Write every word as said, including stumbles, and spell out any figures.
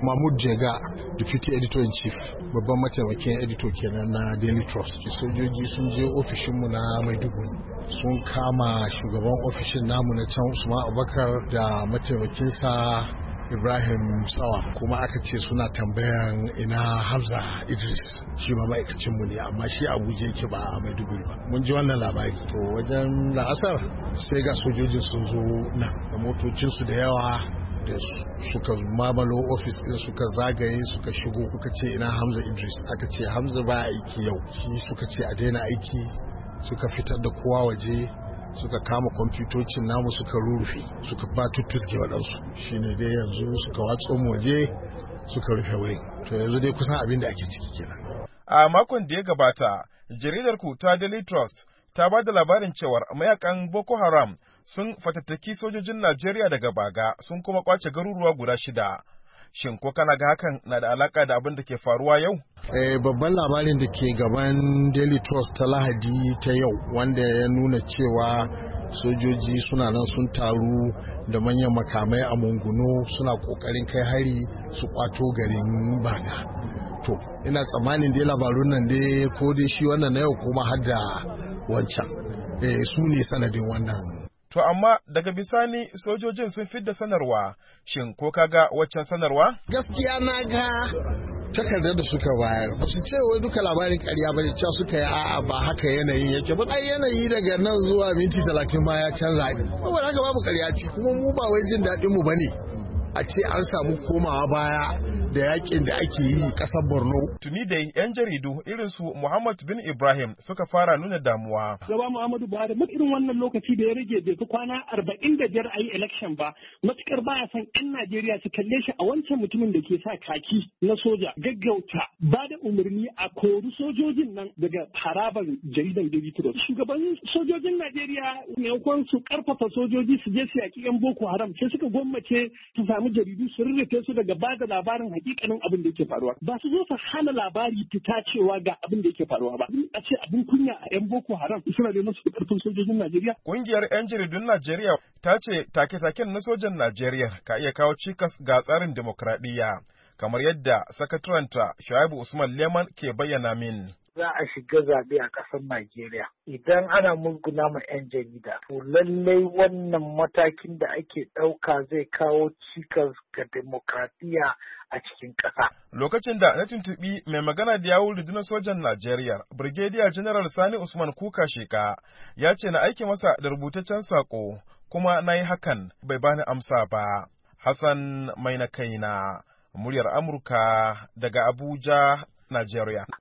Mahmud Jega, Deputy Editor in Chief, babban mataimakin editor kenan na Daily Trust. Sojoji sun je ofishinmu na Maiduguri. Sun kama shugaban ofishin namu na can Usman Abubakar da mataimakinsa Ibrahim Sawa, kuma aka ce suna tambayan ina Hamza Idris, shi ma ma'aikacinmu ne amma shi Abuja yake ba a Maiduguri ba. Mun ji wannan labari. To wajen la'asar sai ga sojojin sun zo nan da motocinsu da yawa da suka mamalo ofis din suka zagaye suka shigo. Kuka ce ina Hamza Idris, aka ce Hamza ba aiki yau. Shi suka ce a daina aiki, suka fitar da kowa waje, suka kama kwamfutocin namu suka rurrufe, suka ba tuttuske waɗansu. Shi ne dai yanzu suka watso mu waje suka rufe wurin. To yanzu dai kusan abin da ake ciki kenan. A makon da ya gabata, jaridar ku ta Daily Trust ta ba da labarin cewar mayakan Boko Haram sun fatattaki sojojin Najeriya daga Baga sun kuma kwace garuruwa guda shida. Shin ko kana ga hakan na da alaka da abin da ke faruwa yau? Eh, babban labarin da ke gaban Daily Trust ta Lahadi ta yau wanda ya nuna cewa sojoji suna nan sun taru da manyan makamai a Munguno suna kokarin kai hari su kwato garin Baga. To, ina tsammanin dai labarun nan dai ko dai shi wannan na yau kuma har da wancan. Eh, su ne sanadin wannan. To amma daga bisani sojojin sun fidda sanarwa, shin ko kaga waccan sanarwa? Gaskiya na ga takardar da suka bayar, ba su ce wai duka labarin ƙarya ba ne, cewa suka yi a'a ba haka yanayin yake ba. Ai yanayi daga nan zuwa minti talatin ma ya canza ne. Saboda haka babu ƙarya ce, kuma mu ba wai jin daɗin mu bane a ce an samu komawa baya da yakin da ake yi kasar Borno. Tuni da yan jaridu irin su Muhammad bin Ibrahim suka fara nuna damuwa. Gaba Muhammadu Buhari duk irin wannan lokaci da ya rage bai fi kwana arba'in da biyar a yi election ba, matukar baya son yan Najeriya su kalle shi a wancan mutumin da ke sa kaki na soja gaggauta ba da umarni a kori sojojin nan daga harabar jaridan Daily Trust. Shugaban sojojin Najeriya maimakon su karfafa sojoji su je su yaki yan Boko Haram sai suka gwammace su samu jaridu su rurrufe su daga ba da labarin hakikanin abin da yake faruwa. Ba su zo su hana labari fita cewa ga abin da yake faruwa ba. A ce abin kunya a yan Boko Haram suna da masu karfin sojojin Najeriya. Kungiyar yan jaridun Najeriya ta ce take-taken na sojan Najeriya ka iya kawo cikas ga tsarin demokradiyya, kamar yadda sakataranta Shuaibu Usman Leman ke bayyana min. Za a shiga zaɓe a ƙasar Najeriya. Idan ana musguna ma 'yan jarida, to lallai wannan matakin da ake ɗauka zai kawo cikas ga demokradiyya a cikin ƙasa. Lokacin da na tuntuɓi mai magana da yawun rundunar sojan Najeriya, Brigadier General Sani Usman Kuka Sheka, ya ce na aiki masa da rubutaccen saƙo, kuma na yi hakan bai bani amsa ba. Hassan Mai na kaina, muryar Amurka daga Abuja, Najeriya.